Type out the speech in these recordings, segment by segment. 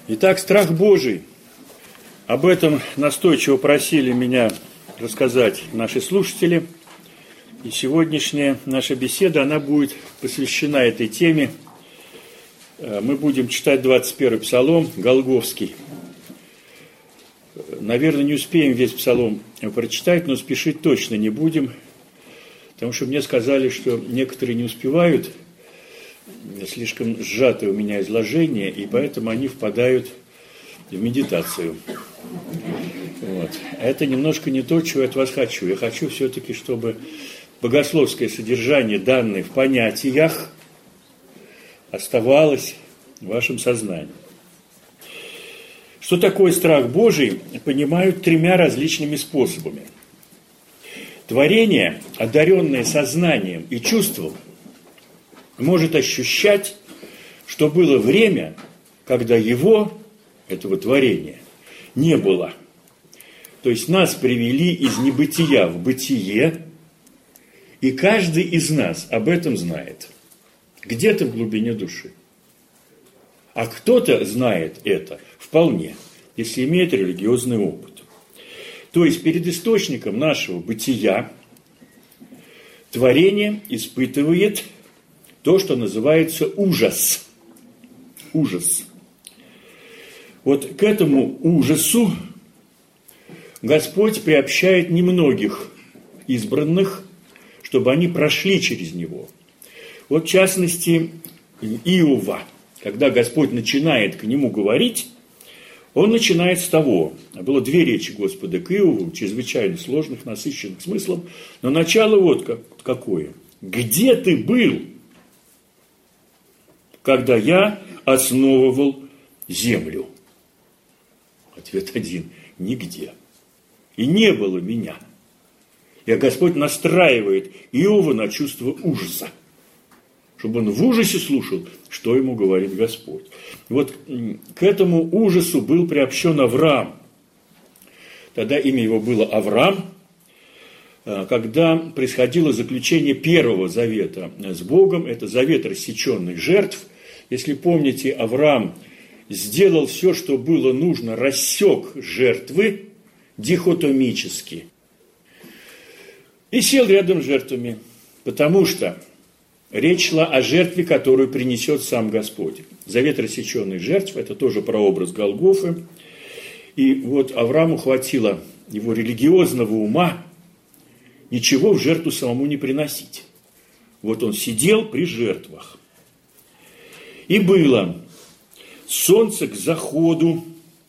Итак, страх Божий. Об этом настойчиво просили меня рассказать наши слушатели. И сегодняшняя наша беседа, она будет посвящена этой теме. Мы будем читать 21-й псалом, Голгофский. Наверное, не успеем весь псалом прочитать, но спешить точно не будем, потому что мне сказали, что некоторые не успевают, слишком сжатое у меня изложение, и поэтому они впадают в медитацию. Вот. А это немножко не то, чего я от вас хочу. Я хочу все-таки, чтобы богословское содержание, данное в понятиях, оставалось в вашем сознании. Что такое страх Божий, понимают тремя различными способами. Творение, одаренное сознанием и чувством, может ощущать, что было время, когда его, этого творения, не было. То есть нас привели из небытия в бытие, и каждый из нас об этом знает. Где-то в глубине души. А кто-то знает это вполне, если имеет религиозный опыт. То есть перед источником нашего бытия творение испытывает то, что называется ужас. Ужас. Вот к этому ужасу Господь приобщает немногих избранных, чтобы они прошли через него. Вот в частности Иова, когда Господь начинает к нему говорить, он начинает с того, было две речи Господа к Иову, чрезвычайно сложных, насыщенных смыслом, но начало вот какое. «Где ты был, когда я основывал землю?» Ответ один – нигде. И не было меня. И Господь настраивает Иова на чувство ужаса, чтобы он в ужасе слушал, что ему говорит Господь. И вот к этому ужасу был приобщен Авраам. Тогда имя его было Авраам. Когда происходило заключение первого завета с Богом, это завет рассеченных жертв. Если помните, Авраам сделал все, что было нужно, рассек жертвы дихотомически. И сел рядом с жертвами, потому что речь шла о жертве, которую принесет сам Господь. Завет рассеченных жертв – это тоже прообраз Голгофы. И вот Аврааму хватило его религиозного ума ничего в жертву самому не приносить. Вот он сидел при жертвах. И было солнце к заходу,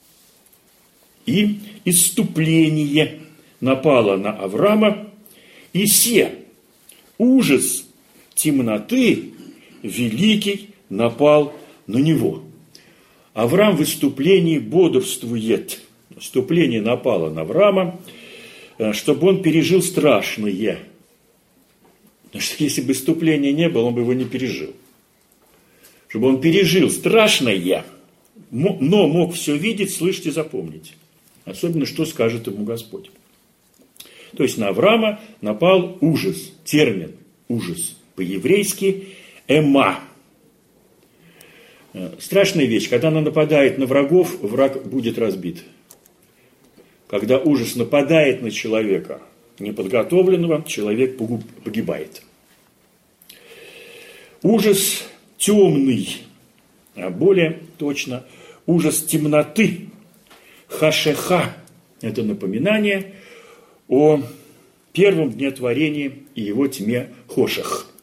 и исступление напало на Авраама, и се ужас темноты великий напал на него. Авраам в выступлении бодрствует. Вступление напало на Авраама, чтобы он пережил страшное. Потому что если бы вступления не было, он бы его не пережил. Чтобы он пережил страшное, но мог все видеть, слышать и запомнить. Особенно, что скажет ему Господь. То есть на Авраама напал ужас. Термин ужас по-еврейски эма. Страшная вещь. Когда она нападает на врагов, враг будет разбит. Когда ужас нападает на человека неподготовленного, человек погибает. Ужас темный, а более точно ужас темноты. Хашеха – это напоминание о первом дне творения и его тьме хошех.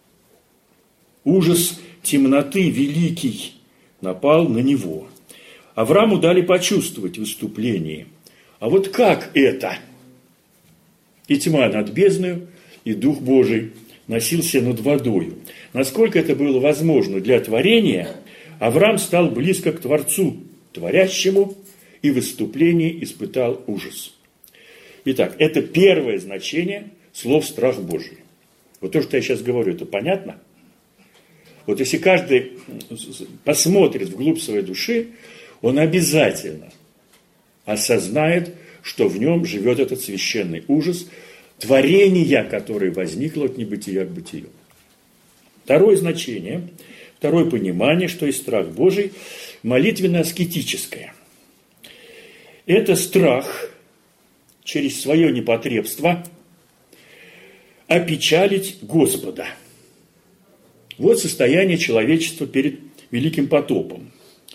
Ужас темноты великий напал на него. Аврааму дали почувствовать в выступлении. А вот как это? И тьма над бездною, и Дух Божий носился над водою. Насколько это было возможно для творения, Авраам стал близко к Творцу, творящему, и в выступлении испытал ужас. Итак, это первое значение слов «страх Божий». Вот то, что я сейчас говорю, это понятно? Вот если каждый посмотрит вглубь своей души, он обязательно осознает, что в нем живет этот священный ужас творения, которое возникло от небытия к бытию. Второе значение, второе понимание, что есть страх Божий, молитвенно-аскетическое. Это страх через свое непотребство опечалить Господа. Вот состояние человечества перед Великим потопом.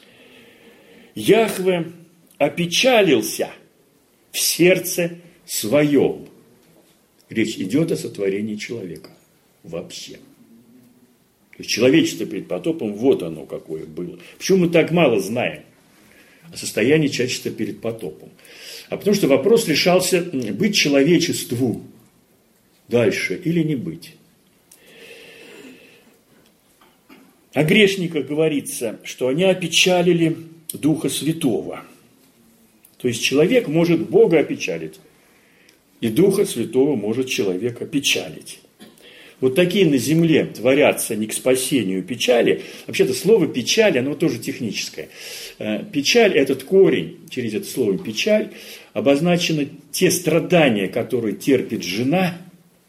Яхве опечалился в сердце своем. Речь идет о сотворении человека вообще. То есть человечество перед потопом, вот оно какое было. Почему мы так мало знаем о состоянии человечества перед потопом? А потому что вопрос решался, быть человечеству дальше или не быть. О грешниках говорится, что они опечалили Духа Святого. То есть человек может Бога опечалить, и Духа Святого может человек опечалить. Вот такие на земле творятся не к спасению печали. Вообще-то слово «печаль», оно тоже техническое. Печаль, этот корень, через это слово «печаль», обозначены те страдания, которые терпит жена,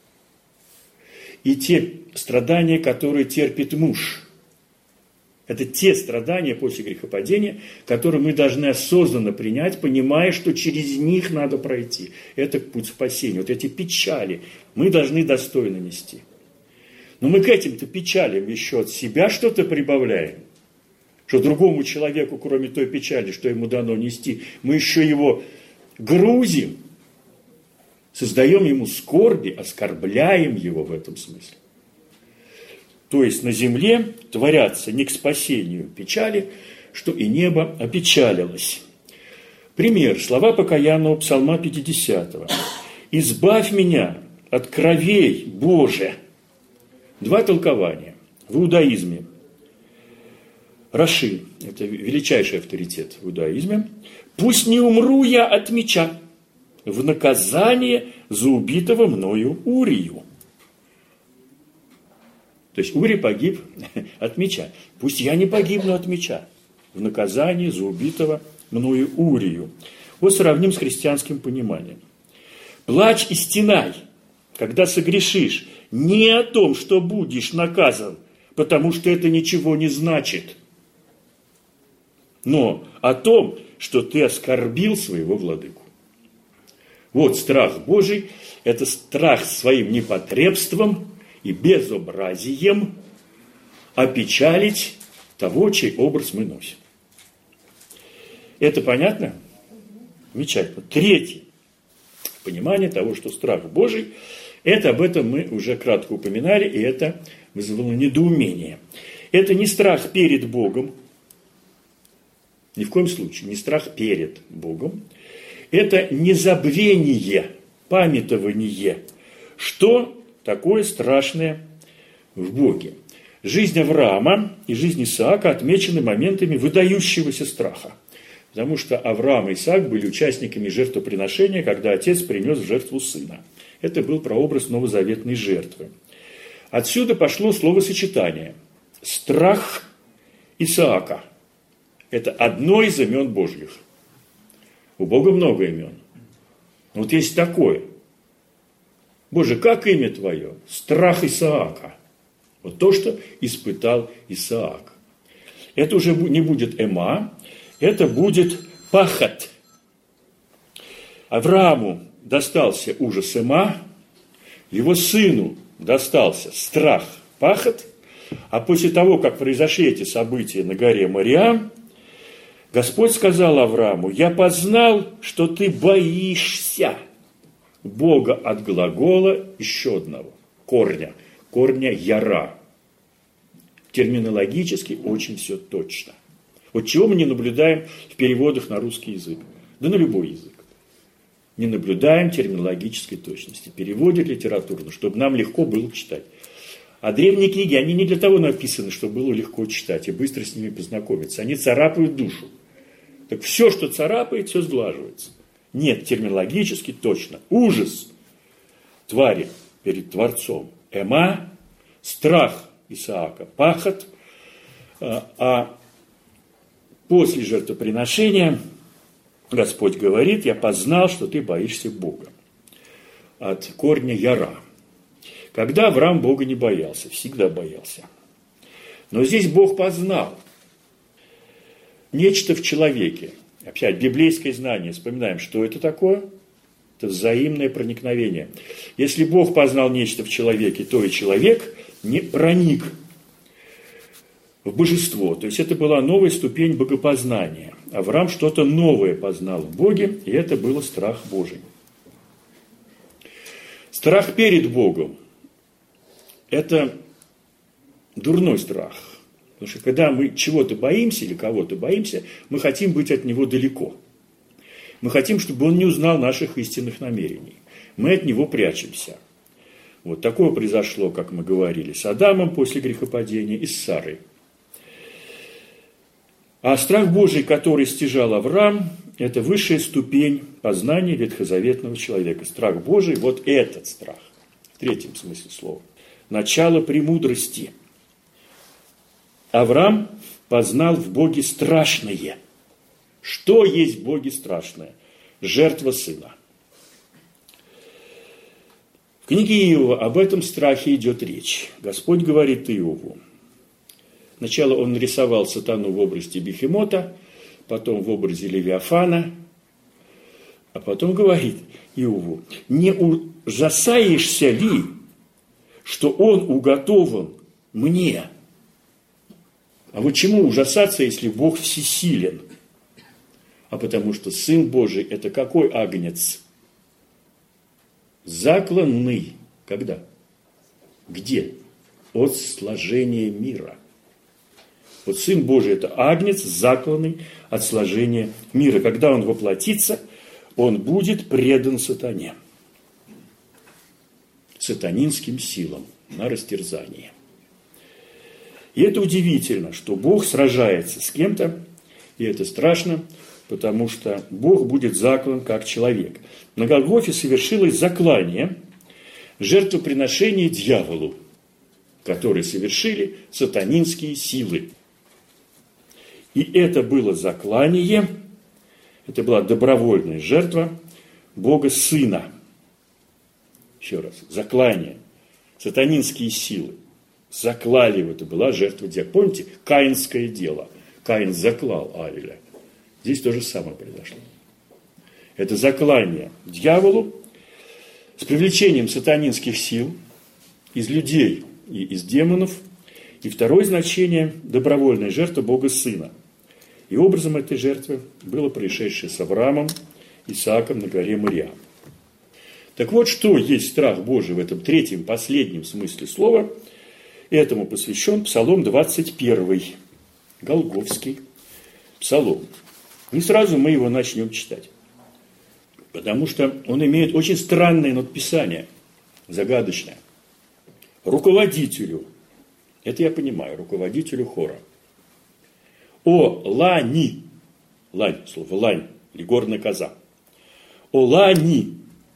и те страдания, которые терпит муж. Это те страдания после грехопадения, которые мы должны осознанно принять, понимая, что через них надо пройти. Это путь спасения. Вот эти печали мы должны достойно нести. Но мы к этим-то печалям еще от себя что-то прибавляем. Что другому человеку, кроме той печали, что ему дано нести, мы еще его грузим, создаем ему скорби, оскорбляем его в этом смысле. То есть на земле творятся не к спасению печали, что и небо опечалилось. Пример. Слова покаянного псалма 50. «Избавь меня от кровей, Боже». Два толкования. В иудаизме. Раши, это величайший авторитет в иудаизме. «Пусть не умру я от меча в наказание за убитого мною Урию». То есть Урий погиб от меча. Пусть я не погибну от меча в наказание за убитого мною Урию. Вот сравним с христианским пониманием. Плачь и стенай, когда согрешишь, не о том, что будешь наказан, потому что это ничего не значит, но о том, что ты оскорбил своего владыку. Вот страх Божий, это страх своим непотребством и безобразием опечалить того, чей образ мы носим. Это понятно? Замечательно. Третье. Понимание того, что страх Божий, это об этом мы уже кратко упоминали, и это вызвало недоумение. Это не страх перед Богом, ни в коем случае, не страх перед Богом. Это незабвение, памятование, что такое страшное в Боге. Жизнь Авраама и жизнь Исаака отмечены моментами выдающегося страха. Потому что Авраам и Исаак были участниками жертвоприношения, когда отец принес в жертву сына. Это был прообраз новозаветной жертвы. Отсюда пошло словосочетание «страх Исаака». Это одно из имен Божьих. У Бога много имен. Вот есть такое. Боже, как имя Твое? Страх Исаака. Вот то, что испытал Исаак. Это уже не будет эма, это будет пахат. Аврааму достался ужас эма, его сыну достался страх пахат, а после того, как произошли эти события на горе Мориам, Господь сказал Аврааму: «Я познал, что ты боишься Бога от глагола еще одного корня яра». Терминологически очень все точно. Вот чего мы не наблюдаем в переводах на русский язык, да на любой язык. Не наблюдаем терминологической точности. Переводят литературно, чтобы нам легко было читать. А древние книги, они не для того написаны, чтобы было легко читать и быстро с ними познакомиться. Они царапают душу. Так все, что царапает, все сглаживается. Нет, терминологически точно. Ужас твари перед Творцом. Эма, страх Исаака, пахат. А после жертвоприношения Господь говорит: «Я познал, что ты боишься Бога». От корня яра. Когда Авраам Бога не боялся, всегда боялся. Но здесь Бог познал. нечто в человеке. Опять, библейское знание. Вспоминаем, что это такое? Это взаимное проникновение. Если Бог познал нечто в человеке, то и человек не проник в божество. То есть это была новая ступень богопознания. Авраам что-то новое познал в Боге, и это был страх Божий. Страх перед Богом – это дурной страх. Потому что когда мы чего-то боимся или кого-то боимся, мы хотим быть от него далеко. Мы хотим, чтобы он не узнал наших истинных намерений. Мы от него прячемся. Вот такое произошло, как мы говорили, с Адамом после грехопадения и с Сарой. А страх Божий, который стяжал Авраам, это высшая ступень познания ветхозаветного человека. Страх Божий, вот этот страх, в третьем смысле слова. Начало премудрости. Авраам познал в Боге страшное. Что есть в Боге страшное? Жертва сына. В книге Иова об этом страхе идет речь. Господь говорит Иову. Сначала он нарисовал сатану в образе Бефемота, потом в образе Левиафана, а потом говорит Иову: не ужасаешься ли, что он уготован мне? А вот чему ужасаться, если Бог всесилен? А потому что Сын Божий – это какой агнец? Закланный. Когда? Где? От сложения мира. Вот Сын Божий – это агнец, закланный от сложения мира. Когда он воплотится, он будет предан сатане. Сатанинским силам на растерзание. И это удивительно, что Бог сражается с кем-то, и это страшно, потому что Бог будет заклан как человек. На Голгофе совершилось заклание, жертвоприношение дьяволу, которое совершили сатанинские силы. И это было заклание, это была добровольная жертва Бога Сына. Еще раз, заклание, сатанинские силы. Заклали его, это была жертва дьявола. Помните, каинское дело. Каин заклал Авеля. Здесь то же самое произошло. Это заклание дьяволу с привлечением сатанинских сил из людей и из демонов. И второе значение – добровольная жертва Бога Сына. И образом этой жертвы было происшедшее с Авраамом, Исааком на горе Мориа. Так вот, что есть страх Божий в этом третьем, последнем смысле слова. Этому посвящен Псалом 21, Голгофский псалом. И сразу мы его начнем читать. Потому что он имеет очень странное надписание, загадочное. Руководителю, это я понимаю, руководителю хора. О лани, лань, слово лань, или горная коза. О лани,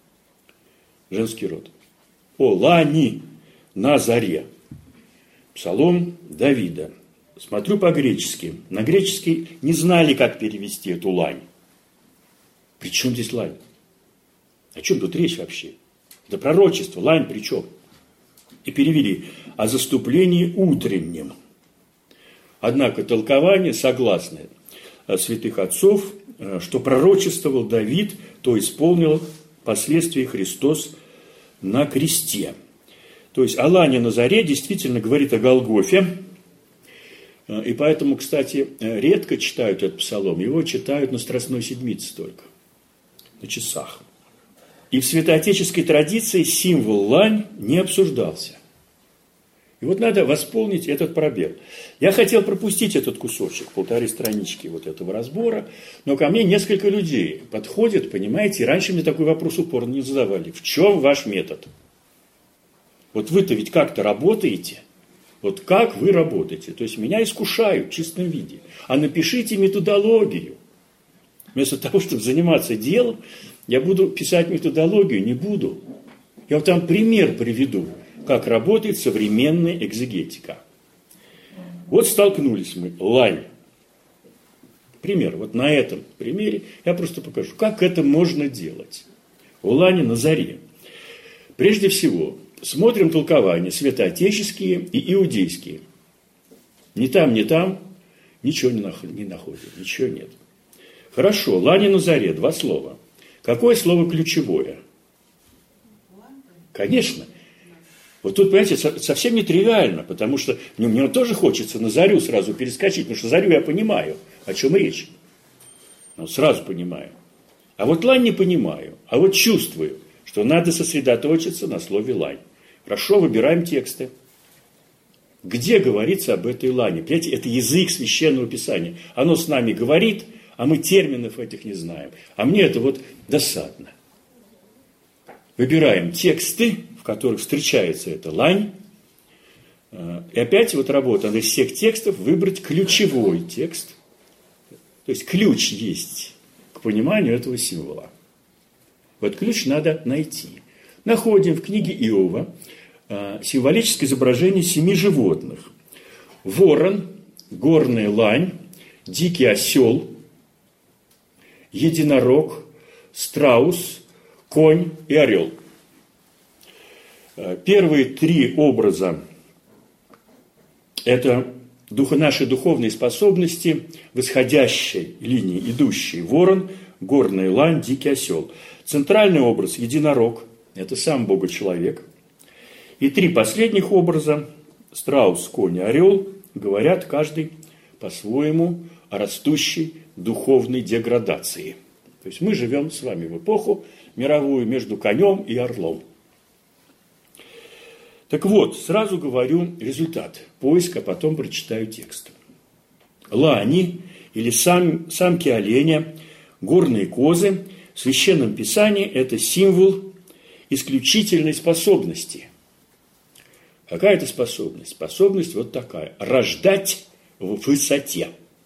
женский род. О лани на заре. Псалом Давида. Смотрю по-гречески. На греческий не знали, как перевести эту лань. При чем здесь лань? О чем тут речь вообще? Это пророчество. Лань при чем? И перевели о заступлении утреннем. Однако толкование согласное святых отцов, что пророчествовал Давид, то исполнил впоследствии Христос на кресте. То есть о лане на заре действительно говорит о Голгофе. И поэтому, кстати, редко читают этот псалом. Его читают на Страстной Седмице только, на часах. И в святоотеческой традиции символ лань не обсуждался. И вот надо восполнить этот пробел. Я хотел пропустить этот кусочек, 1,5 странички вот этого разбора, но ко мне несколько людей подходят, понимаете, и раньше мне такой вопрос упорно не задавали. В чем ваш метод? Вот вы-то ведь как-то работаете. Вот как вы работаете? То есть меня искушают в чистом виде. А напишите методологию. Вместо того, чтобы заниматься делом, я буду писать методологию, не буду. Я вот там пример приведу, как работает современная экзегетика. Вот столкнулись мы, лань. Пример. Вот на этом примере я просто покажу, как это можно делать. У лани на заре. Прежде всего, смотрим толкования святоотеческие и иудейские. Ни там, Ничего не находим, ничего нет. Хорошо, лань и на заре, 2 слова. Какое слово ключевое? Конечно. Вот тут, понимаете, совсем нетривиально, потому что мне тоже хочется на зарю сразу перескочить, потому что зарю я понимаю, о чем речь. Сразу понимаю. А вот лань не понимаю, а вот чувствую, что надо сосредоточиться на слове лань. Хорошо, выбираем тексты. Где говорится об этой лани? Понимаете, это язык священного писания. Оно с нами говорит, а мы терминов этих не знаем. А мне это вот досадно. Выбираем тексты, в которых встречается эта лань. И опять вот работа из всех текстов выбрать ключевой текст. То есть ключ есть к пониманию этого символа. Вот ключ надо найти. Находим в книге Иова символическое изображение 7 животных. Ворон, горная лань, дикий осел, единорог, страус, конь и орел. Первые 3 образа – это наши духовные способности, восходящей линии, идущие. Ворон, горная лань, дикий осел. Центральный образ – единорог, это сам Бога-человек. И 3 последних образа – страус, конь и орел – говорят каждый по-своему о растущей духовной деградации. То есть мы живем с вами в эпоху мировую между конем и орлом. Так вот, сразу говорю результат поиска, а потом прочитаю текст. Лани или самки оленя, горные козы в Священном Писании – это символ исключительной способности. Какая это способность? Способность вот такая – рождать в высоте.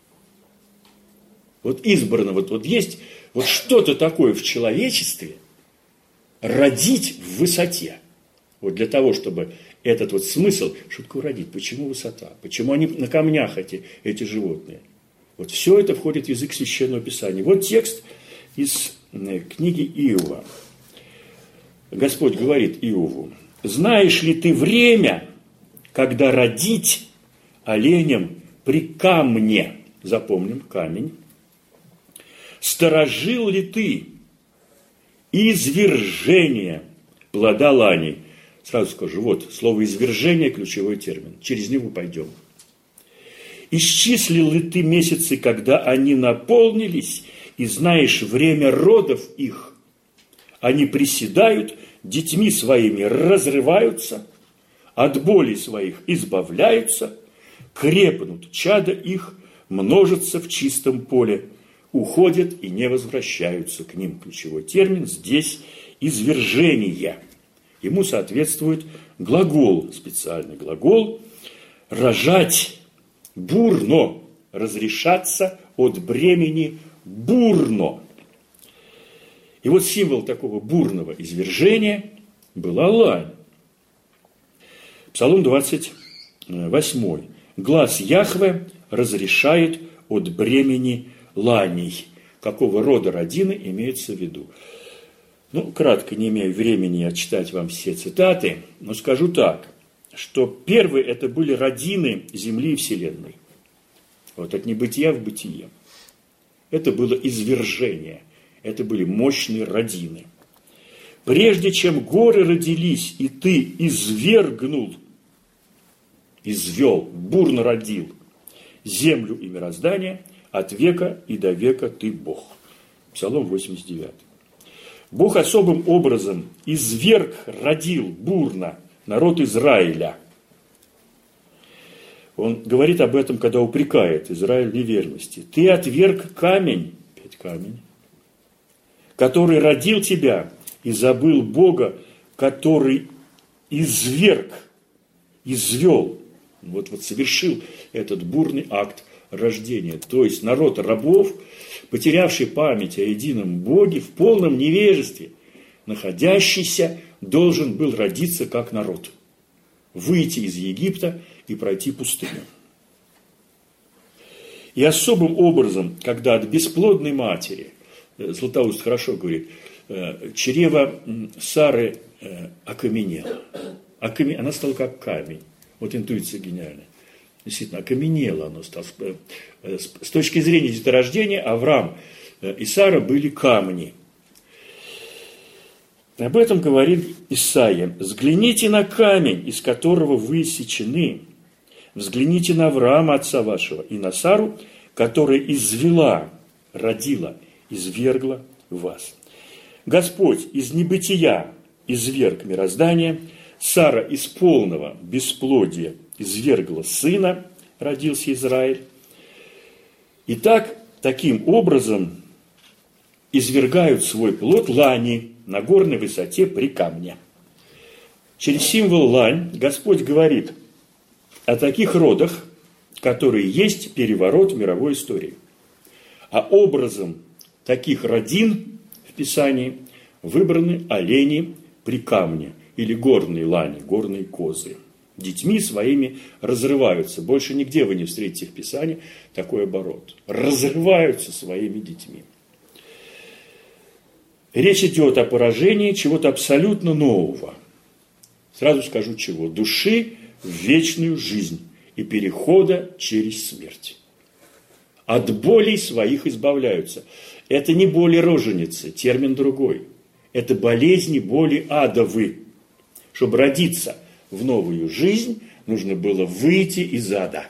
Вот избрано, вот есть вот что-то такое в человечестве – родить в высоте. Вот для того, чтобы этот вот смысл, что такое родить, почему высота, почему они на камнях эти животные. Вот все это входит в язык Священного Писания. Вот текст из книги Иова. Господь говорит Иову: «Знаешь ли ты время, когда родить оленям при камне?» Запомним, камень. «Сторожил ли ты извержение плода лани?» Сразу скажу, вот, слово «извержение» – ключевой термин. Через него пойдем. «Исчислил ли ты месяцы, когда они наполнились, и знаешь время родов их? Они приседают, детьми своими разрываются, от боли своих избавляются, крепнут чада их, множатся в чистом поле, уходят и не возвращаются к ним». Ключевой термин здесь «извержение». Ему соответствует глагол, специальный глагол «рожать бурно», «разрешаться от бремени бурно». И вот символ такого бурного извержения была лань. Псалом 28. «Глаз Яхве разрешает от бремени ланей». Какого рода родины имеется в виду? Кратко, не имея времени отчитать вам все цитаты, но скажу так, что первые это были родины Земли и Вселенной. Вот от небытия в бытие. Это было извержение, это были мощные родины. «Прежде чем горы родились, и ты извергнул, извел, бурно родил землю и мироздание, от века и до века ты Бог». Псалом 89. Бог особым образом изверг, родил бурно народ Израиля. Он говорит об этом, когда упрекает Израиль в неверности. «Ты отверг камень, опять камень, который родил тебя, и забыл Бога, который изверг, извел». Вот совершил этот бурный акт рождения. То есть народ рабов, потерявший память о едином Боге, в полном невежестве, находящийся, должен был родиться как народ, выйти из Египта и пройти пустыню. И особым образом, когда от бесплодной матери, Златоуст хорошо говорит, чрево Сары окаменело. Она стала как камень. Вот интуиция гениальная. Действительно, окаменело оно. С точки зрения деторождения Авраам и Сара были камни. Об этом говорит Исаия. «Взгляните на камень, из которого вы сечены. Взгляните на Авраама, отца вашего, и на Сару, которая извела, родила, извергла вас». Господь из небытия изверг мироздание, Сара из полного бесплодия извергла сына, родился Израиль. Итак, таким образом извергают свой плод лани на горной высоте при камне. Через символ лань Господь говорит о таких родах, которые есть переворот в мировой истории. А образом таких родин в Писании выбраны олени при камне или горные лани, горные козы. Детьми своими разрываются. Больше нигде вы не встретите в Писании такой оборот. Разрываются своими детьми. Речь идет о поражении чего-то абсолютно нового. Сразу скажу чего. Души в вечную жизнь и перехода через смерть. От болей своих избавляются. Это не боли роженицы, термин другой. Это болезни, боли адовы. Чтобы родиться в новую жизнь, нужно было выйти из ада.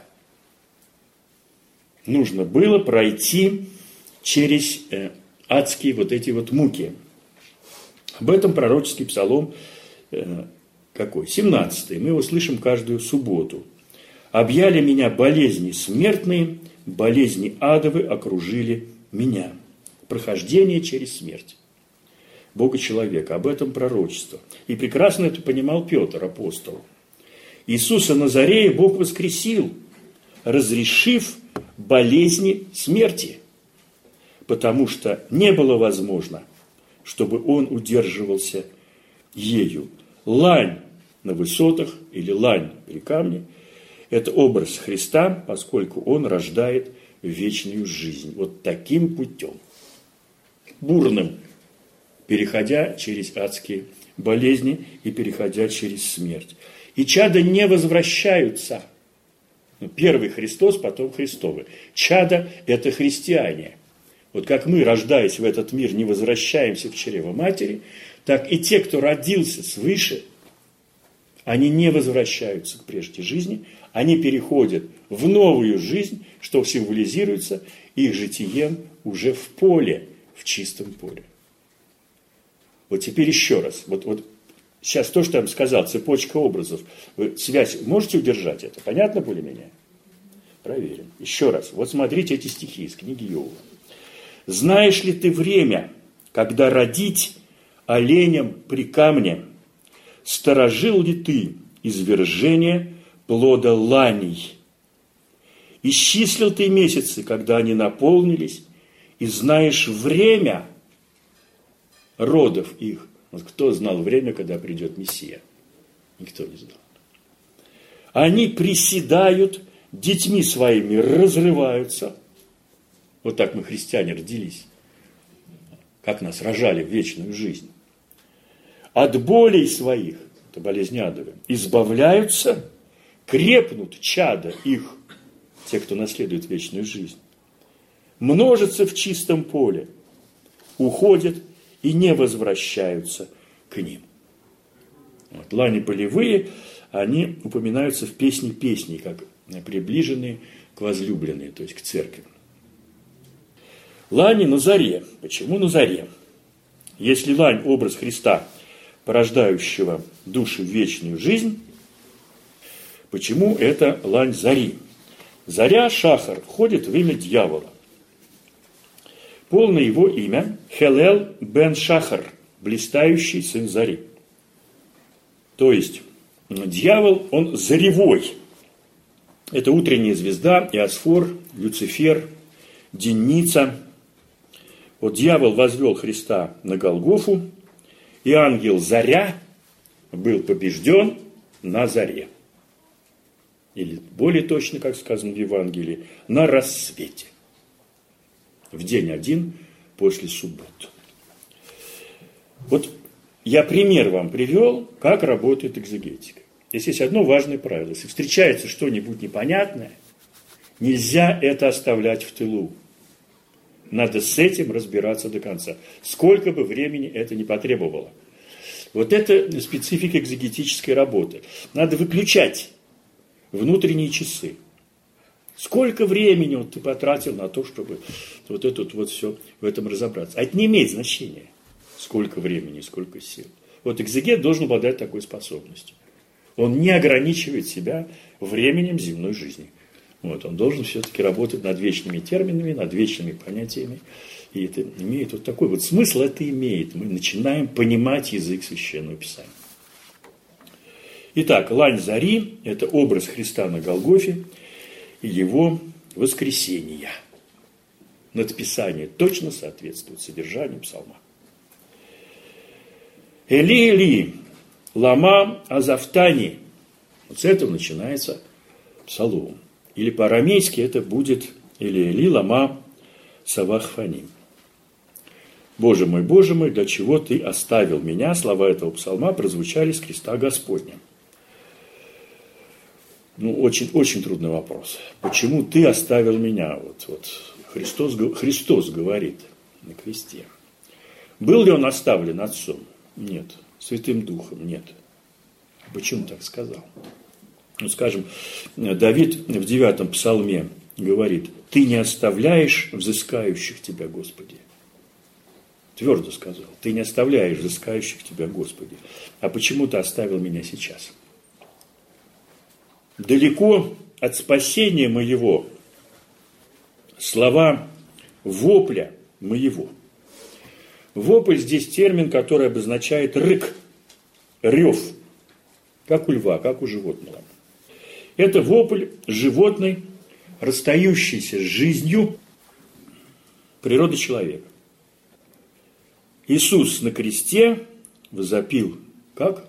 Нужно было пройти через адские вот эти вот муки. Об этом пророческий псалом какой? 17-й. Мы его слышим каждую субботу. «Объяли меня болезни смертные, болезни адовы окружили меня». Прохождение через смерть. Бога человека. Об этом пророчество. И прекрасно это понимал Петр, апостол. Иисуса Назарея Бог воскресил, разрешив болезни смерти. Потому что не было возможно, чтобы он удерживался ею. Лань на высотах или лань при камне – это образ Христа, поскольку он рождает вечную жизнь. Вот таким путем. Бурным, переходя через адские болезни и переходя через смерть. И чада не возвращаются. Первый Христос, потом Христовы. Чада – это христиане. Вот как мы, рождаясь в этот мир, не возвращаемся в чрево матери, так и те, кто родился свыше, они не возвращаются к прежней жизни, они переходят в новую жизнь, что символизируется их житием уже в поле, в чистом поле. Вот теперь еще раз. Вот сейчас то, что я вам сказал, цепочка образов. Вы связь можете удержать это? Понятно более-менее? Проверим. Еще раз. Вот смотрите эти стихи из книги Иова. «Знаешь ли ты время, когда родить оленям при камне? Сторожил ли ты извержение плода ланей? Исчислил ты месяцы, когда они наполнились, и знаешь время родов их». Вот кто знал время, когда придет Мессия? Никто не знал. «Они приседают, детьми своими разрываются». Вот так мы, христиане, родились. Как нас рожали в вечную жизнь. «От болей своих», это болезнь адовая, избавляются, крепнут чада их, те, кто наследует вечную жизнь. Множатся в чистом поле, уходят и не возвращаются к ним». Вот, лани полевые, они упоминаются в песне песней, как приближенные к возлюбленной, то есть к церкви. Лани на заре. Почему на заре? Если лань – образ Христа, порождающего души в вечную жизнь, почему это лань зари? Заря, шахар, входит в имя дьявола. Полное его имя – Хелел бен Шахар, блистающий сын зари. То есть, дьявол, он заревой. Это утренняя звезда, Иосфор, Люцифер, Денница. Вот дьявол возвел Христа на Голгофу, и ангел Заря был побежден на заре. Или более точно, как сказано в Евангелии, на рассвете. В день один после субботы. Вот я пример вам привел, как работает экзегетика. Здесь есть одно важное правило. Если встречается что-нибудь непонятное, нельзя это оставлять в тылу. Надо с этим разбираться до конца. Сколько бы времени это ни потребовало. Вот это специфика экзегетической работы. Надо выключать внутренние часы. Сколько времени вот ты потратил на то, чтобы вот это вот все в этом разобраться. А это не имеет значения, сколько времени, сколько сил. Вот экзегет должен обладать такой способностью. Он не ограничивает себя временем земной жизни. Вот, он должен все-таки работать над вечными терминами, над вечными понятиями. И это имеет вот такой вот смысл, это имеет. Мы начинаем понимать язык Священного Писания. Итак, лань зари – это образ Христа на Голгофе и его воскресения. Надписание точно соответствует содержанию псалма. Эли, Эли, лама азавтани. Вот с этого начинается псалом. Или по-арамейски это будет Эли, Эли, лама савахфани. Боже мой, для чего ты оставил меня? Слова этого псалма прозвучали с креста Господня. Очень, очень трудный вопрос. Почему ты оставил меня? Вот Христос говорит на кресте. Был ли он оставлен Отцом? Нет. Святым Духом? Нет. Почему так сказал? Скажем, Давид в 9 псалме говорит: ты не оставляешь взыскающих тебя, Господи. Твердо сказал: ты не оставляешь взыскающих тебя, Господи. А почему ты оставил меня сейчас? Далеко от спасения моего слова вопля моего. Вопль здесь термин, который обозначает рык, рев, как у льва, как у животного. Это вопль животной, расстающийся с жизнью природы человека. Иисус на кресте возопил, как?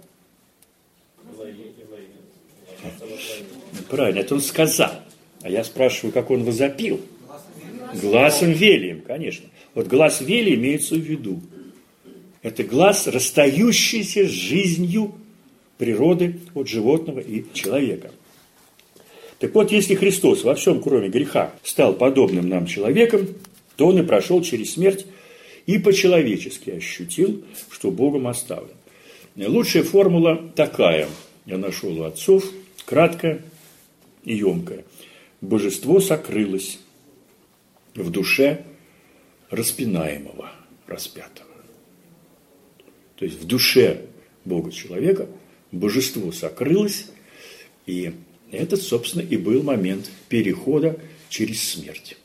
Правильно, это он сказал. А я спрашиваю, как он возопил? Гласом велием, конечно. Вот глас вели имеется в виду. Это глас, расстающийся с жизнью природы от животного и человека. Так вот, если Христос во всем, кроме греха, стал подобным нам человеком, то он и прошел через смерть и по-человечески ощутил, что Богом оставлен. Лучшая формула такая, я нашел у отцов, краткая и емкая. Божество сокрылось в душе распинаемого, распятого. То есть в душе Бога-человека божество сокрылось, и это, собственно, и был момент перехода через смерть.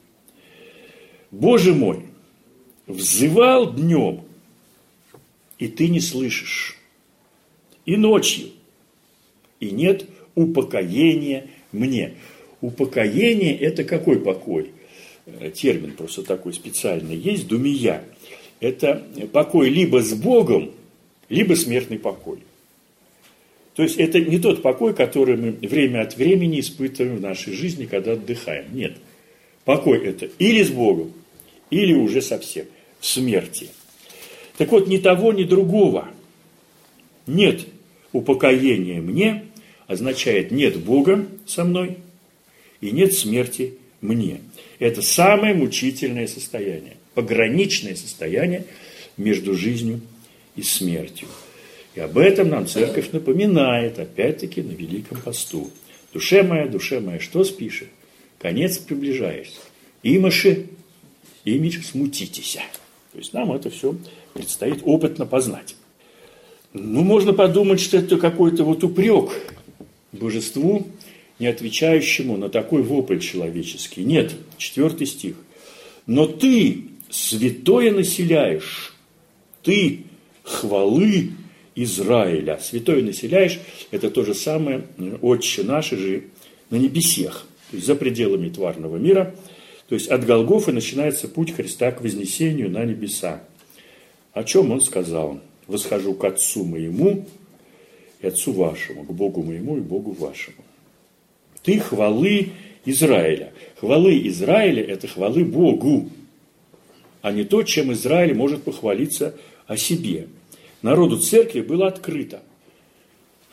Боже мой, взывал днем, и ты не слышишь, и ночью, и нет упокоения мне. Упокоение – это какой покой? Термин просто такой специальный есть, думия. Это покой либо с Богом, либо смертный покой. То есть это не тот покой, который мы время от времени испытываем в нашей жизни, когда отдыхаем. Нет. Покой – это или с Богом, или уже совсем в смерти. Так вот, ни того, ни другого. Нет упокоения мне означает нет Бога со мной и нет смерти мне. Это самое мучительное состояние, пограничное состояние между жизнью и смертью. И об этом нам церковь напоминает, опять-таки, на Великом посту. Душе моя, что спишет? Конец приближается. Имаши, смутитеся. То есть нам это все предстоит опытно познать. Можно подумать, что это какой-то вот упрек божеству, не отвечающему на такой вопль человеческий. Нет, 4 стих. Но ты святое населяешь, ты хвалы Израиля. Святое населяешь, это то же самое Отче наш же на небесех, то есть за пределами тварного мира. То есть от Голгофы начинается путь Христа к вознесению на небеса. О чем он сказал? Восхожу к Отцу моему и Отцу вашему, к Богу моему и Богу вашему. Ты хвалы Израиля. Хвалы Израиля – это хвалы Богу, а не то, чем Израиль может похвалиться о себе. Народу церкви было открыто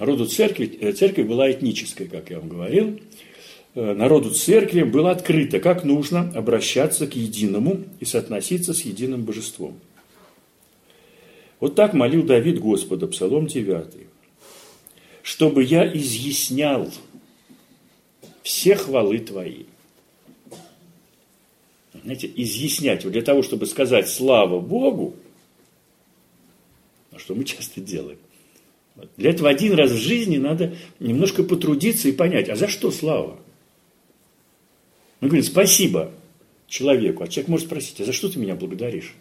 Народу церкви, церковь была этнической, как я вам говорил. Народу церкви было открыто, как нужно обращаться к единому и соотноситься с единым божеством. Вот так молил Давид Господа, Псалом 9. «Чтобы я изъяснял все хвалы Твои». Знаете, изъяснять, вот для того, чтобы сказать «слава Богу», что мы часто делаем. Для этого один раз в жизни надо немножко потрудиться и понять, а за что слава? Мы говорим спасибо человеку, а человек может спросить, а за что ты меня благодаришь?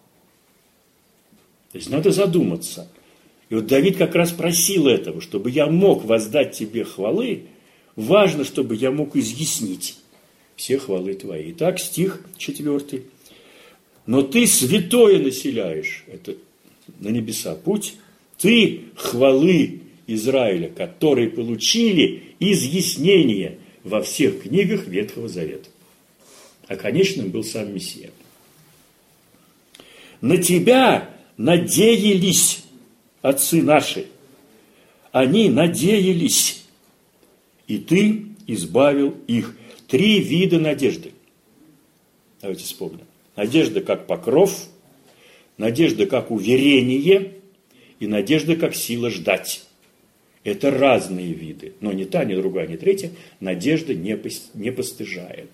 То есть надо задуматься. И вот Давид как раз просил этого, чтобы я мог воздать тебе хвалы, важно, чтобы я мог изъяснить все хвалы твои. Итак, стих 4. «Но ты святое населяешь», это на небеса путь, «ты хвалы Израиля, которые получили изъяснение во всех книгах Ветхого Завета». А конечным был сам Мессия. «На тебя надеялись отцы наши, они надеялись, и ты избавил их». 3 вида надежды. Давайте вспомним. Надежда как покров, надежда как уверение и надежда как сила ждать. Это разные виды, но ни та, ни другая, ни третья надежда не постыжает.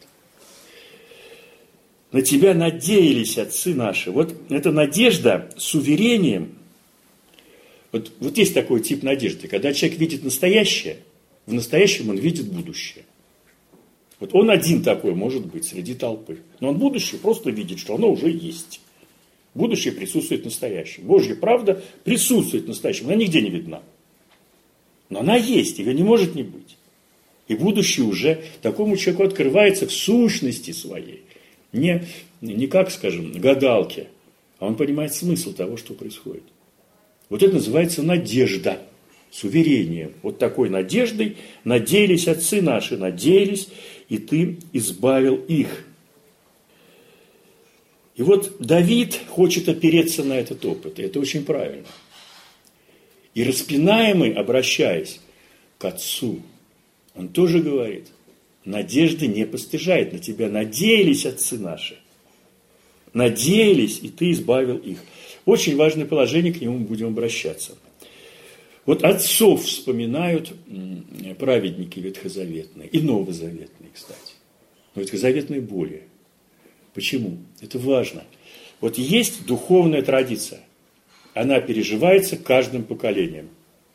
На тебя надеялись отцы наши. Вот эта надежда с уверением. Вот есть такой тип надежды, когда человек видит настоящее, в настоящем он видит будущее. Вот он один такой может быть среди толпы. Но он будущее просто видит, что оно уже есть. Будущее присутствует в настоящем. Божья правда присутствует в настоящем. Она нигде не видна. Но она есть, ее не может не быть. И будущее уже такому человеку открывается в сущности своей. Не как, скажем, гадалке, а он понимает смысл того, что происходит. Вот это называется надежда. С уверением. Вот такой надеждой надеялись отцы наши, надеялись, и ты избавил их. И вот Давид хочет опереться на этот опыт, и это очень правильно. И распинаемый, обращаясь к отцу, он тоже говорит, надежда не постыжает, на тебя надеялись отцы наши. Надеялись, и ты избавил их. Очень важное положение, к нему мы будем обращаться. Вот отцов вспоминают праведники ветхозаветные и новозаветные, кстати. Но ветхозаветные более. Почему? Это важно. Вот есть духовная традиция. Она переживается каждым поколением.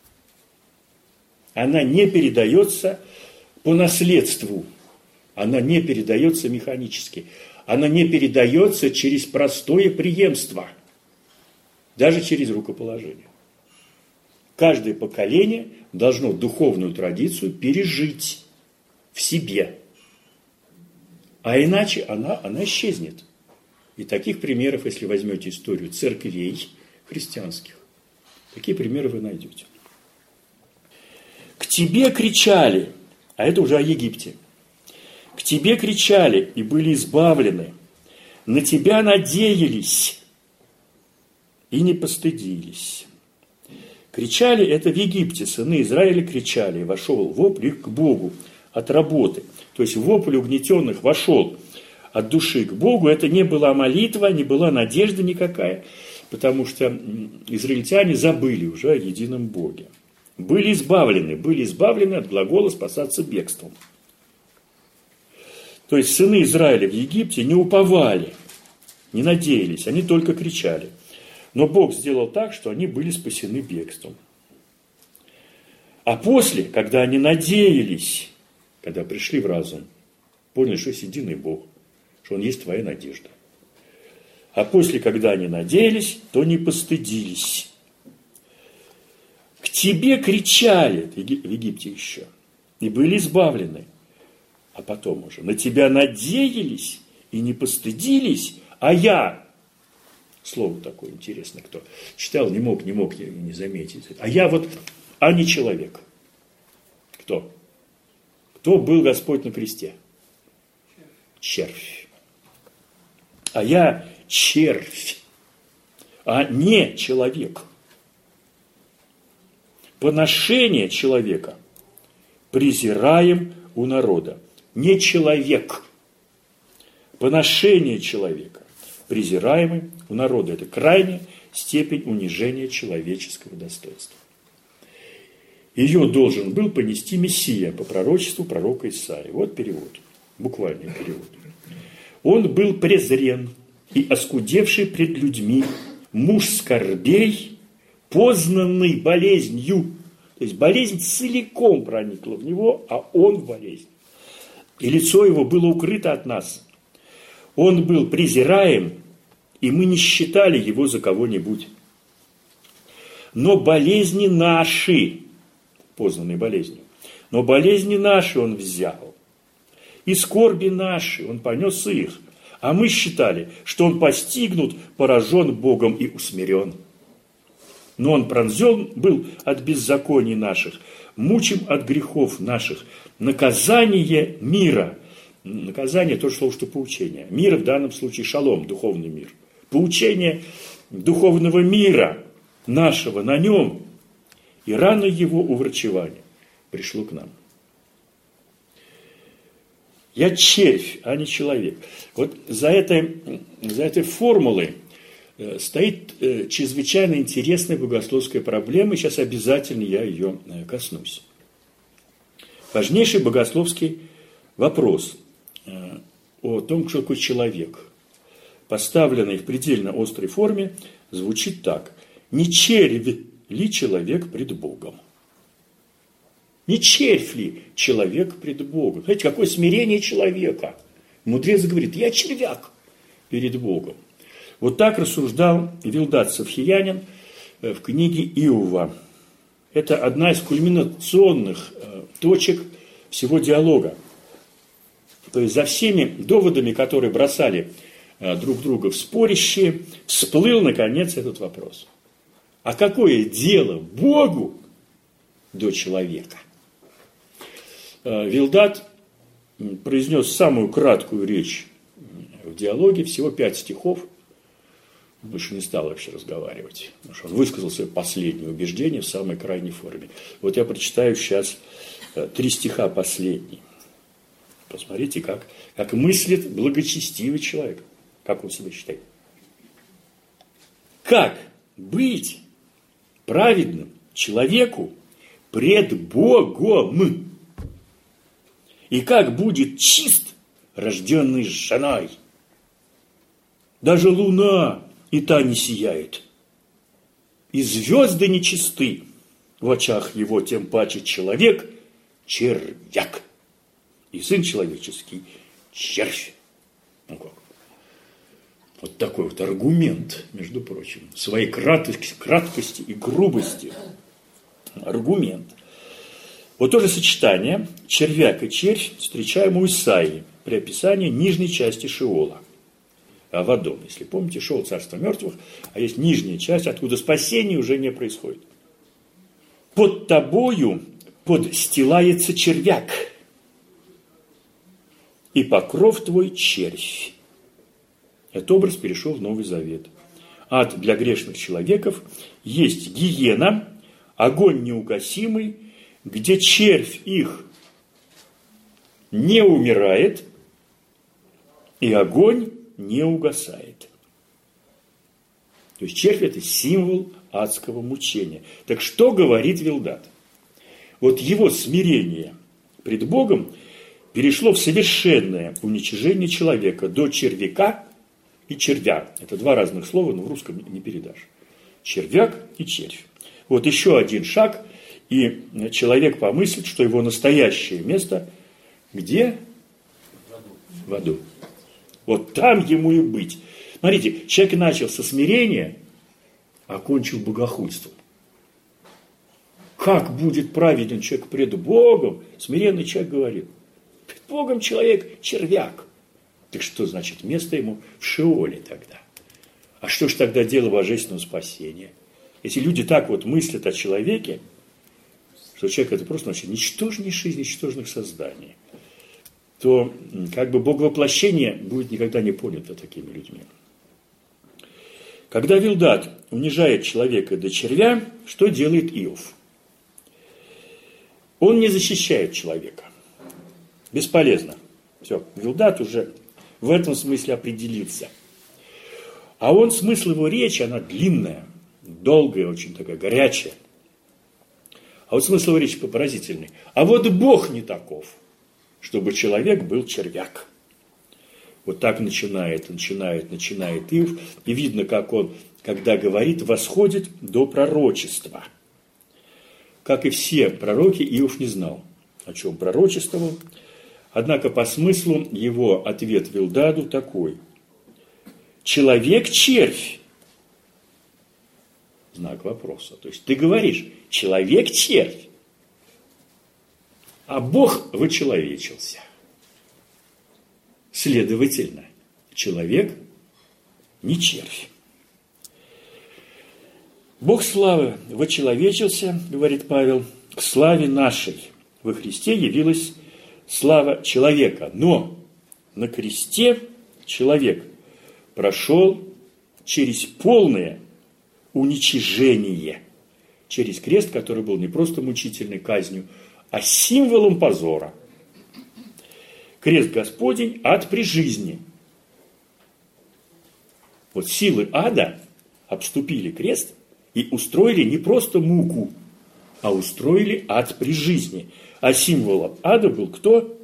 Она не передается по наследству. Она не передается механически. Она не передается через простое преемство. Даже через рукоположение. Каждое поколение должно духовную традицию пережить в себе. А иначе она исчезнет. И таких примеров, если возьмете историю церквей христианских, такие примеры вы найдете. К тебе кричали, а это уже о Египте. К тебе кричали и были избавлены. На тебя надеялись и не постыдились. Кричали это в Египте, сыны Израиля кричали, и вошел вопль их к Богу от работы. То есть вопль угнетенных вошел от души к Богу. Это не была молитва, не была надежда никакая, потому что израильтяне забыли уже о едином Боге. Были избавлены от глагола «спасаться бегством». То есть сыны Израиля в Египте не уповали, не надеялись, они только кричали. Но Бог сделал так, что они были спасены бегством. А после, когда они надеялись, когда пришли в разум, поняли, что есть единый Бог, что Он есть твоя надежда. А после, когда они надеялись, то не постыдились. К тебе кричали, в Египте еще, и были избавлены. А потом уже на тебя надеялись и не постыдились, а я... Слово такое интересное, кто читал, не мог я не заметить. А я не человек. Кто? Кто был Господь на кресте? Червь. А я червь, а не человек. поношение человека презираем у народа. Не человек. Поношение человека презираемый у народа. Это крайняя степень унижения человеческого достоинства. Ее должен был понести Мессия по пророчеству пророка Исаии. Вот перевод, буквальный перевод. Он был презрен и оскудевший пред людьми, муж скорбей, познанный болезнью. То есть болезнь целиком проникла в него, а он в болезнь. И лицо его было укрыто от нас. Он был презираем, и мы не считали его за кого-нибудь. Но болезни наши, познанные болезнью, но болезни наши он взял, и скорби наши он понес их, а мы считали, что он постигнут, поражен Богом и усмирен. Но он пронзен был от беззаконий наших, мучим от грехов наших, наказание мира. Наказание – то же слово, что поучение. Мир в данном случае шалом, духовный мир. Поучение духовного мира нашего на нем, и рано его уврачевания пришло к нам. Я червь, а не человек. Вот за этой формулой стоит чрезвычайно интересная богословская проблема, и сейчас обязательно я ее коснусь. Важнейший богословский вопрос о том, что такое человек, поставленный в предельно острой форме, звучит так. Не червь ли человек пред Богом? Не червь ли человек пред Богом? Знаете, какое смирение человека? Мудрец говорит, я червяк перед Богом. Вот так рассуждал Вилдат Савхиянин в книге Иова. Это одна из кульминационных точек всего диалога. То есть за всеми доводами, которые бросали друг друга в спорище, всплыл наконец этот вопрос. А какое дело Богу до человека? Вилдат произнес самую краткую речь в диалоге, всего 5 стихов. Больше не стал вообще разговаривать, потому что он высказал свое последнее убеждение в самой крайней форме. Вот я прочитаю сейчас 3 стиха последние. Посмотрите, как мыслит благочестивый человек. Как он себя считает. Как быть праведным человеку пред Богом? И как будет чист, рожденный женой? Даже луна и та не сияет. И звезды нечисты в очах его, тем паче человек червяк. И сын человеческий червь. Ну как? Вот такой вот аргумент, между прочим, своей краткости и грубости. Аргумент. Вот то же сочетание червяк и червь встречаем у Исаии при описании нижней части Шеола. Авадон, если помните, Шеол царство мертвых, а есть нижняя часть, откуда спасение уже не происходит. Под тобою подстилается червяк, и покров твой червь. Этот образ перешел в Новый Завет. Ад для грешных человеков есть гиена, огонь неугасимый, где червь их не умирает, и огонь не угасает. То есть червь – это символ адского мучения. Так что говорит Вилдат? Вот его смирение пред Богом перешло в совершенное уничижение человека до червяка и червя. Это 2 разных слова, но в русском не передашь. Червяк и червь. Вот еще один шаг, и человек помыслит, что его настоящее место где? В аду. Вот там ему и быть. Смотрите, человек начал со смирения, окончил богохульством. Как будет праведен человек пред Богом? Смиренный человек говорит, пред Богом человек червяк. Так что значит место ему в Шеоле тогда? А что ж тогда дело божественного спасения? Если люди так вот мыслят о человеке, что человек это просто значит ничтожнейшее из ничтожных созданий, то как бы боговоплощение будет никогда не понято такими людьми. Когда Вилдат унижает человека до червя, что делает Иов? Он не защищает человека. Бесполезно. Все, Вилдат уже в этом смысле определился. А он, смысл его речи, она длинная, долгая, очень такая горячая. А вот смысл его речи поразительный. А вот Бог не таков, чтобы человек был червяк. Вот так начинает Иов. И видно, как он, когда говорит, восходит до пророчества. Как и все пророки, Иов не знал, о чем пророчествовал. Однако по смыслу его ответ Вилдаду такой. Человек-червь. Знак вопроса. То есть ты говоришь, человек-червь, а Бог вычеловечился. Следовательно, человек не червь. Бог славы вочеловечился, говорит Павел, к славе нашей. Во Христе явилась слава человека. Но на кресте человек прошел через полное уничижение. Через крест, который был не просто мучительной казнью, а символом позора. Крест Господень, ад при жизни. Вот силы ада обступили крест и устроили не просто муку, а устроили ад при жизни. А символом ада был кто?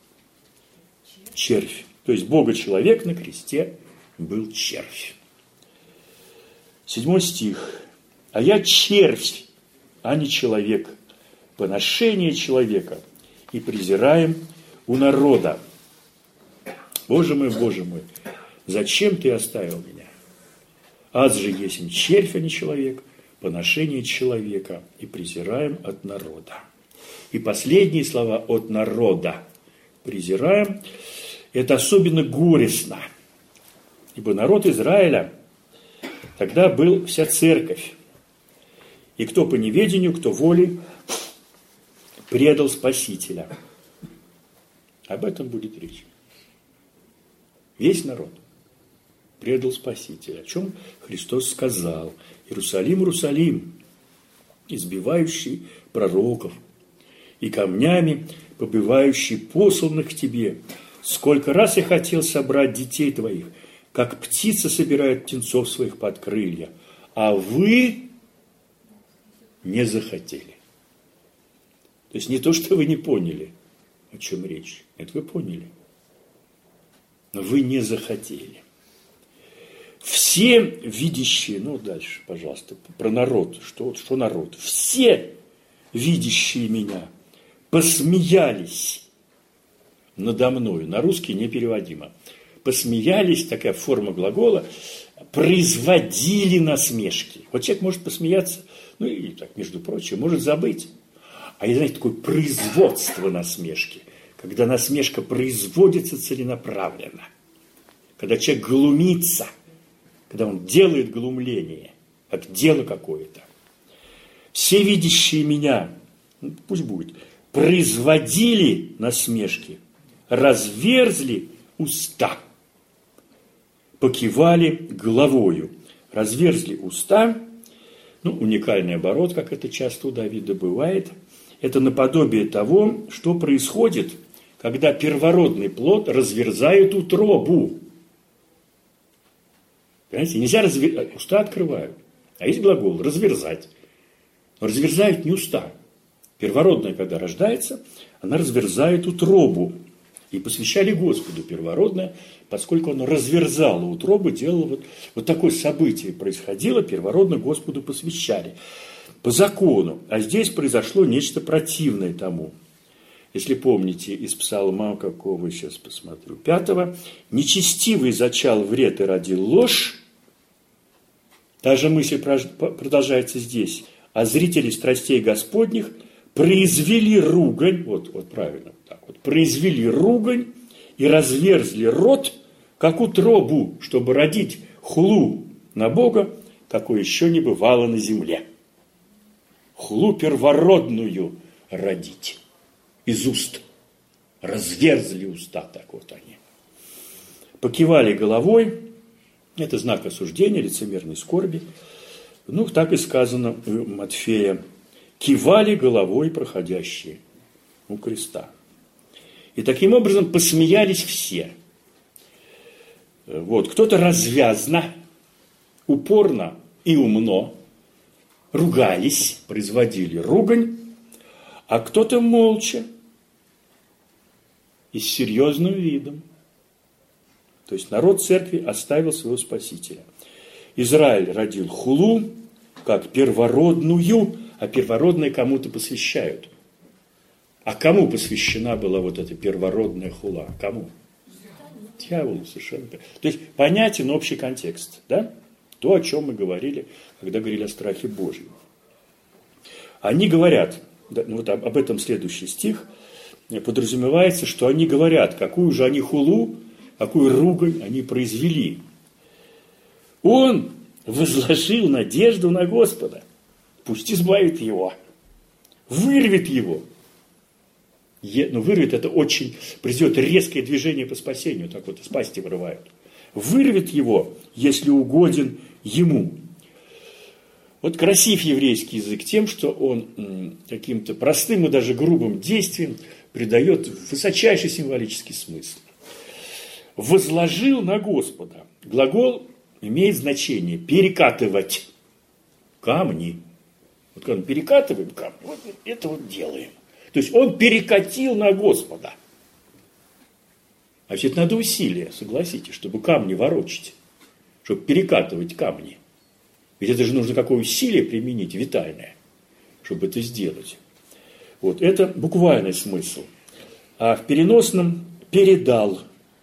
Червь. То есть Бога-человек на кресте был червь. 7 стих. А я червь, а не человек. Поношение человека и презираем у народа. Боже мой, зачем ты оставил меня? Ад же есть червь, а не человек, поношение человека и презираем от народа. И последние слова от народа презираем, это особенно горестно. Ибо народ Израиля тогда был вся церковь. И кто по неведению, кто волей предал Спасителя. Об этом будет речь. Весь народ предал Спасителя. О чем Христос сказал. Иерусалим, Иерусалим, избивающий пророков и камнями побивающий посланных к тебе. Сколько раз я хотел собрать детей твоих, как птица собирает птенцов своих под крылья, а вы не захотели. То есть не то, что вы не поняли, о чем речь. Это вы поняли. Но вы не захотели. Все видящие, дальше, пожалуйста, про народ. Что народ? Все видящие меня посмеялись надо мною. На русский непереводимо. Посмеялись, такая форма глагола, производили насмешки. Вот человек может посмеяться, и так, между прочим, может забыть. А есть, знаете, такое производство насмешки, когда насмешка производится целенаправленно, когда человек глумится, когда он делает глумление, как дело какое-то. Все видящие меня, пусть будет, производили насмешки, разверзли уста, покивали головою, разверзли уста. Уникальный оборот, как это часто у Давида бывает, это наподобие того, что происходит, когда первородный плод разверзает утробу. Понимаете, нельзя разверзать, уста открывают, а есть глагол разверзать. Но разверзают не уста. Первородная, когда рождается, она разверзает утробу. И посвящали Господу первородное, поскольку оно разверзало утробу, делало вот такое событие происходило, первородно Господу посвящали. По закону. А здесь произошло нечто противное тому. Если помните из псалма, какого сейчас посмотрю, 5-го, «Нечестивый зачал вред и родил ложь». Та же мысль продолжается здесь. «А зрители страстей Господних произвели ругань», вот правильно, так вот, «произвели ругань и разверзли рот, как утробу, чтобы родить хулу на Бога, какой еще не бывало на земле». Хулу первородную родить из уст. Разверзли уста, так вот они. Покивали головой, это знак осуждения, лицемерной скорби. Так и сказано у Матфея. Кивали головой проходящие. у креста. И таким образом посмеялись все. Вот, кто-то развязно, упорно и умно ругались, производили ругань, а кто-то молча и с серьезным видом. То есть народ церкви оставил своего Спасителя. Израиль родил хулу, как первородную, а первородное кому-то посвящают. А кому посвящена была вот эта первородная хула? Кому? Дьяволу, совершенно. То есть понятен общий контекст, да? То, о чем мы говорили, когда говорили о страхе Божьем. Они говорят, вот об этом следующий стих, подразумевается, что они говорят, какую же они хулу, какую ругань они произвели. Он возложил надежду на Господа. Пусть избавит его, вырвет его. Но вырвет — это очень, произойдет резкое движение по спасению, так вот из пасти вырывают. Вырвет его, если угоден ему. Вот красив еврейский язык тем, что он каким-то простым и даже грубым действием придает высочайший символический смысл. Возложил на Господа. Глагол имеет значение перекатывать камни. Вот когда мы перекатываем камни, вот это вот делаем. То есть он перекатил на Господа. А ведь это надо усилия, согласитесь, чтобы камни ворочать, чтобы перекатывать камни. Ведь это же нужно какое усилие применить, витальное, чтобы это сделать. Вот это буквальный смысл. А в переносном передал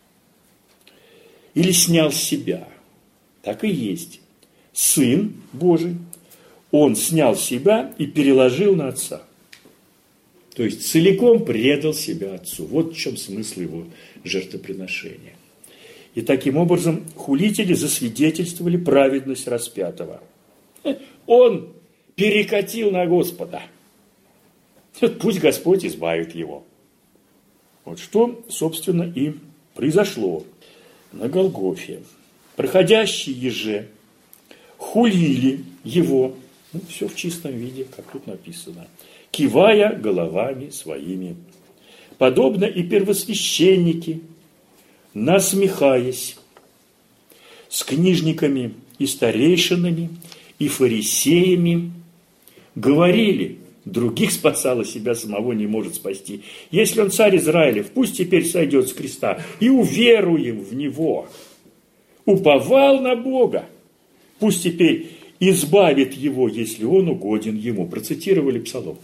или снял с себя. Так и есть. Сын Божий, он снял себя и переложил на Отца. То есть целиком предал себя Отцу. Вот в чем смысл его жертвоприношения. И таким образом хулители засвидетельствовали праведность распятого. Он перекатил на Господа. Пусть Господь избавит его. Вот что, собственно, и произошло на Голгофе. Проходящие же хулили его, все в чистом виде, как тут написано, кивая головами своими, подобно и первосвященники, насмехаясь с книжниками и старейшинами и фарисеями, говорили: других спасал, а себя самого не может спасти. Если он царь Израилев, пусть теперь сойдет с креста, и уверуем в него. Уповал на Бога, пусть теперь избавит его, если он угоден ему. Процитировали Псалом.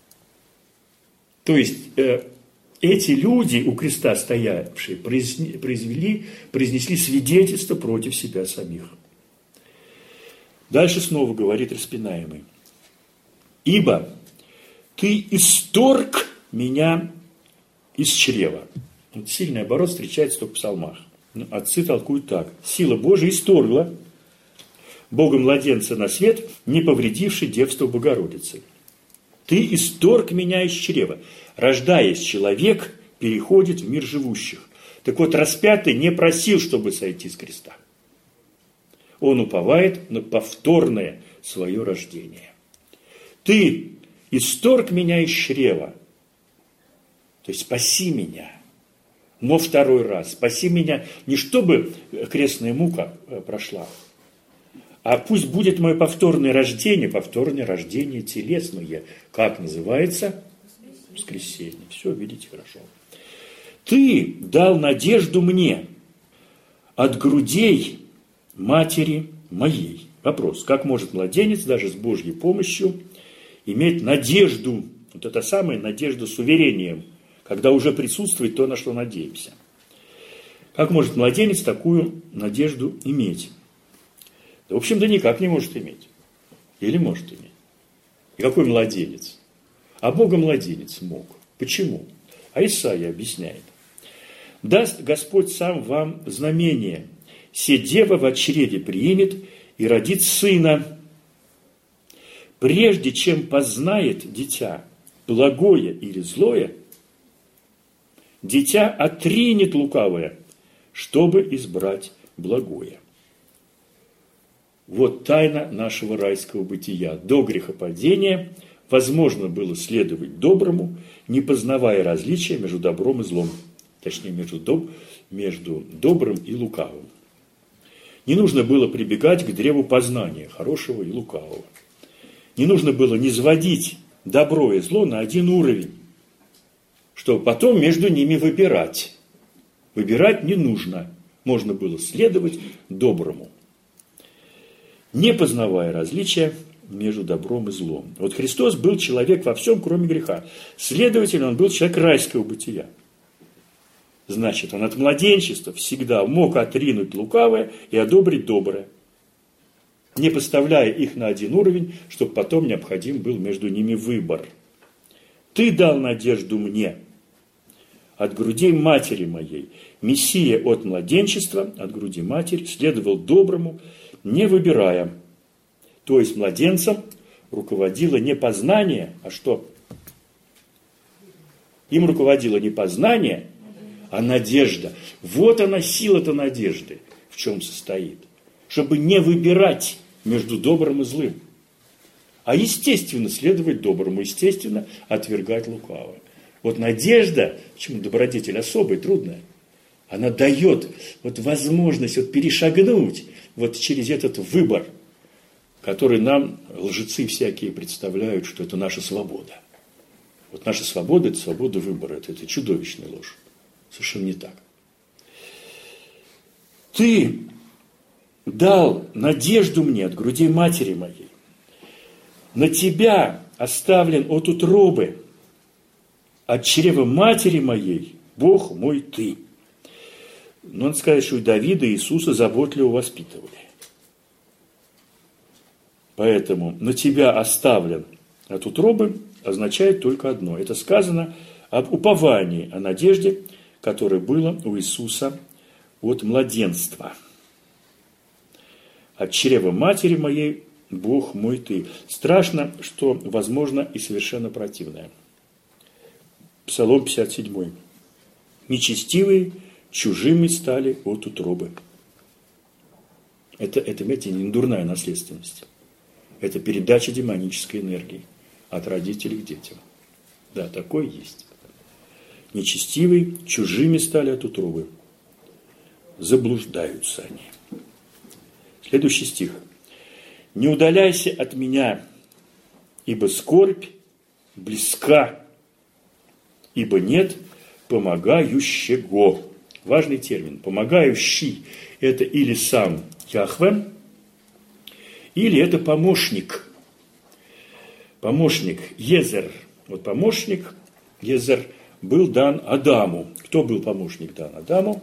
То есть эти люди у креста стоявшие произнесли свидетельство против себя самих. Дальше снова говорит распинаемый: ибо ты исторг меня из чрева. Вот сильный оборот встречается только в псалмах. Отцы толкуют так: сила Божия исторгла Бога-младенца на свет, не повредивший девство Богородицы. Ты исторг меня из чрева. Рождаясь, человек переходит в мир живущих. Так вот, распятый не просил, чтобы сойти с креста. Он уповает на повторное свое рождение. Ты исторг меня из чрева. То есть спаси меня. Но второй раз. Спаси меня не чтобы крестная мука прошла, а пусть будет мое повторное рождение телесное. Как называется? Воскресенье. Все, видите, хорошо. Ты дал надежду мне от грудей матери моей. Вопрос: как может младенец даже с Божьей помощью иметь надежду, вот это самая надежда с уверением, когда уже присутствует то, на что надеемся? Как может младенец такую надежду иметь? Да, в общем-то, никак не может иметь. Или может иметь. И какой младенец? А Бога младенец мог. Почему? А Исаия объясняет: даст Господь сам вам знамение, се дева в чреде примет и родит сына. Прежде чем познает дитя благое или злое, дитя отринет лукавое, чтобы избрать благое. Вот тайна нашего райского бытия. До грехопадения возможно было следовать доброму, не познавая различия между добром и злом. Точнее, между добрым и лукавым. Не нужно было прибегать к древу познания хорошего и лукавого. Не нужно было низводить добро и зло на один уровень, чтобы потом между ними выбирать. Выбирать не нужно. Можно было следовать доброму, не познавая различия между добром и злом. Вот Христос был человек во всем, кроме греха. Следовательно, он был человек райского бытия. Значит, он от младенчества всегда мог отринуть лукавое и одобрить доброе, не поставляя их на один уровень, чтобы потом необходим был между ними выбор. «Ты дал надежду мне от грудей матери моей». Мессия от младенчества, от груди матери, следовал доброму, не выбирая. То есть младенцам руководило не познание, а что? Им руководило не познание, а надежда. Вот она, сила-то надежды, в чем состоит. Чтобы не выбирать между добрым и злым, а естественно следовать доброму, естественно отвергать лукавое. Вот надежда, почему добродетель особая, трудная, она дает вот возможность вот перешагнуть вот через этот выбор, который нам лжецы всякие представляют, что это наша свобода. Вот наша свобода – это свобода выбора, это чудовищная ложь. Совершенно не так. Ты дал надежду мне от груди матери моей. На тебя оставлен от утробы, от чрева матери моей, Бог мой ты. Но надо сказать, что и Давида, и Иисуса заботливо воспитывали. Поэтому на тебя оставлен от утробы означает только одно. Это сказано об уповании, о надежде, которое было у Иисуса от младенства. От чрева матери моей, Бог мой ты. Страшно, что возможно и совершенно противное. Псалом 57. Нечестивые чужими стали от утробы. Это, знаете, не дурная наследственность. Это передача демонической энергии от родителей к детям. Да, такое есть. Нечестивые чужими стали от утробы. Заблуждаются они. Следующий стих. «Не удаляйся от меня, ибо скорбь близка, ибо нет помогающего». Важный термин. Помогающий – это или сам Яхве, или это помощник. Помощник Езер. Вот помощник Езер был дан Адаму. Кто был помощник дан Адаму?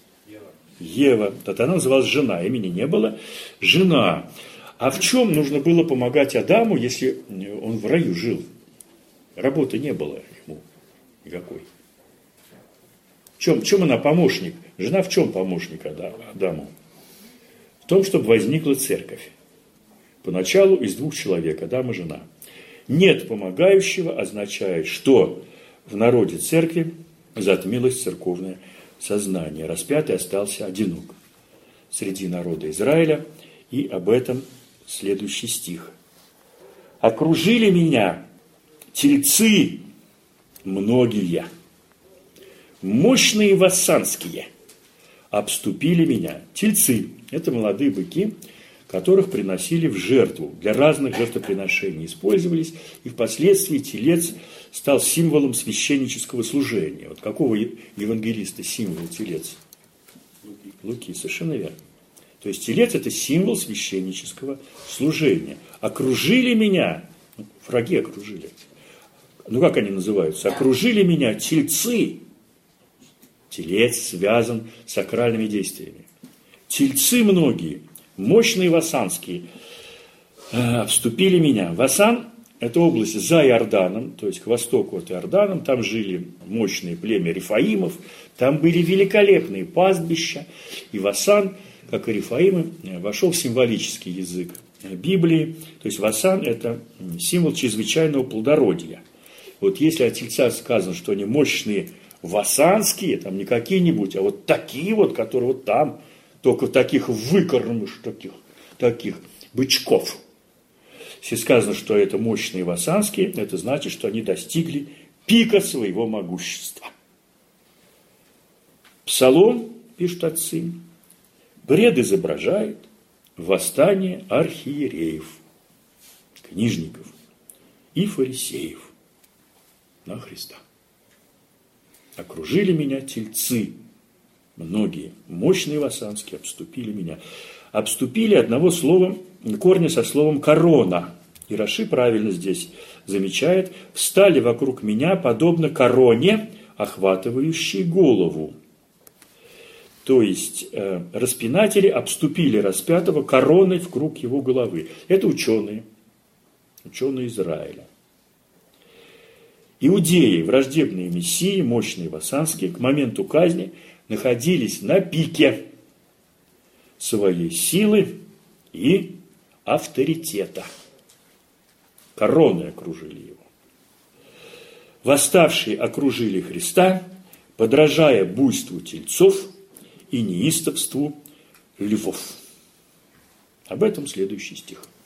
Ева. Тогда она называлась жена, имени не было. Жена. А в чем нужно было помогать Адаму, если он в раю жил? Работы не было ему никакой. В чем она помощник? Жена в чем помощник Адаму? В том, чтобы возникла церковь. Поначалу из двух человек, Адам и жена. Нет помогающего означает, что в народе церкви затмилось церковное сознание. Распятый остался одинок среди народа Израиля. И об этом следующий стих. «Окружили меня тельцы многие, мощные вассанские, обступили меня». Тельцы – это молодые быки, которых приносили в жертву, для разных жертвоприношений использовались, и впоследствии телец стал символом священнического служения. Вот какого евангелиста символ телец? Луки, совершенно верно. То есть телец – это символ священнического служения. Окружили меня, враги окружили. Ну как они называются? Окружили меня тельцы. Телец связан с сакральными действиями. Тельцы многие, мощные вассанские, обступили меня. Вассан – это область за Иорданом, то есть к востоку от Иордана. Там жили мощные племя Рефаимов, там были великолепные пастбища. И Вассан, как и Рефаимы, вошел в символический язык Библии. То есть Вассан – это символ чрезвычайного плодородия. Вот если о тельцах сказано, что они мощные вассанские, там не какие-нибудь, а вот такие вот, которые вот там, только таких выкормыш, таких бычков. Если сказано, что это мощные вассанские, это значит, что они достигли пика своего могущества. Псалом, пишут отцы, бред изображает восстание архиереев, книжников и фарисеев на Христа. Окружили меня тельцы, многие, мощные вассанские, обступили меня. Обступили одного слова, корня со словом «корона». И Раши правильно здесь замечает, встали вокруг меня, подобно короне, охватывающей голову. То есть распинатели обступили распятого короной в круг его головы. Это ученые Израиля. Иудеи, враждебные мессии, мощные вассанские, к моменту казни находились на пике своей силы и авторитета. Короной окружили его. Восставшие окружили Христа, подражая буйству тельцов и неистовству львов. Об этом следующий стих.